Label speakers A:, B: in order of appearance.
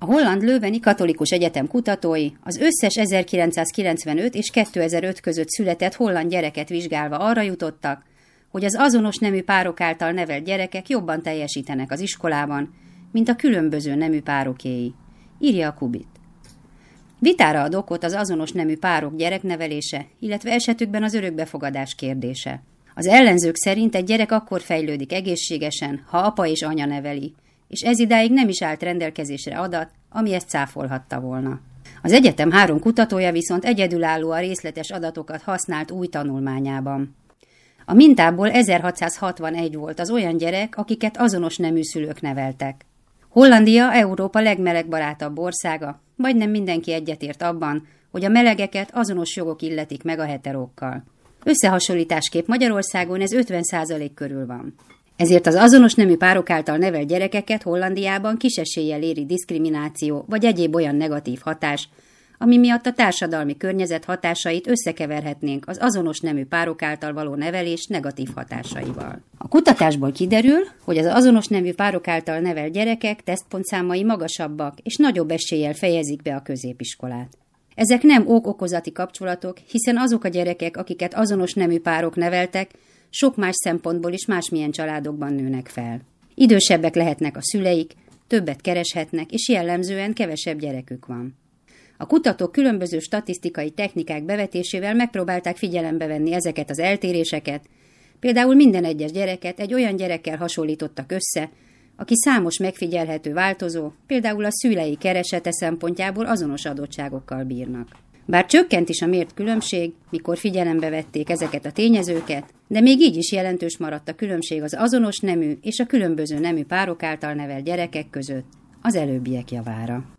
A: holland Leuveni Katolikus Egyetem kutatói az összes 1995 és 2005 között született holland gyereket vizsgálva arra jutottak, hogy az azonos nemű párok által nevelt gyerekek jobban teljesítenek az iskolában, mint a különböző nemű párokéi, írja a Kubit. Vitára ad okot az azonos nemű párok gyereknevelése, illetve esetükben az örökbefogadás kérdése. Az ellenzők szerint egy gyerek akkor fejlődik egészségesen, ha apa és anya neveli, és ez idáig nem is állt rendelkezésre adat, ami ezt cáfolhatta volna. Az egyetem 3 kutatója viszont egyedülállóan részletes adatokat használt új tanulmányában. A mintából 1661 volt az olyan gyerek, akiket azonos nemű szülők neveltek. Hollandia Európa legmelegbarátabb országa, majdnem mindenki egyetért abban, hogy a melegeket azonos jogok illetik meg a heterókkal. Összehasonlításképp Magyarországon ez 50% körül van. Ezért az azonos nemű párok által nevelt gyerekeket Hollandiában kis eséllyel éri diszkrimináció vagy egyéb olyan negatív hatás, ami miatt a társadalmi környezet hatásait összekeverhetnénk az azonos nemű párok által való nevelés negatív hatásaival. A kutatásból kiderül, hogy az azonos nemű párok által nevelt gyerekek tesztpontszámai magasabbak és nagyobb eséllyel fejezik be a középiskolát. Ezek nem ok-okozati kapcsolatok, hiszen azok a gyerekek, akiket azonos nemű párok neveltek, sok más szempontból is másmilyen családokban nőnek fel. Idősebbek lehetnek a szüleik, többet kereshetnek, és jellemzően kevesebb gyerekük van. A kutatók különböző statisztikai technikák bevetésével megpróbálták figyelembe venni ezeket az eltéréseket, például minden egyes gyereket egy olyan gyerekkel hasonlítottak össze, aki számos megfigyelhető változó, például a szülei keresete szempontjából azonos adottságokkal bírnak. Bár csökkent is a mért különbség, mikor figyelembe vették ezeket a tényezőket, de még így is jelentős maradt a különbség az azonos nemű és a különböző nemű párok által nevelt gyerekek között, az előbbiek javára.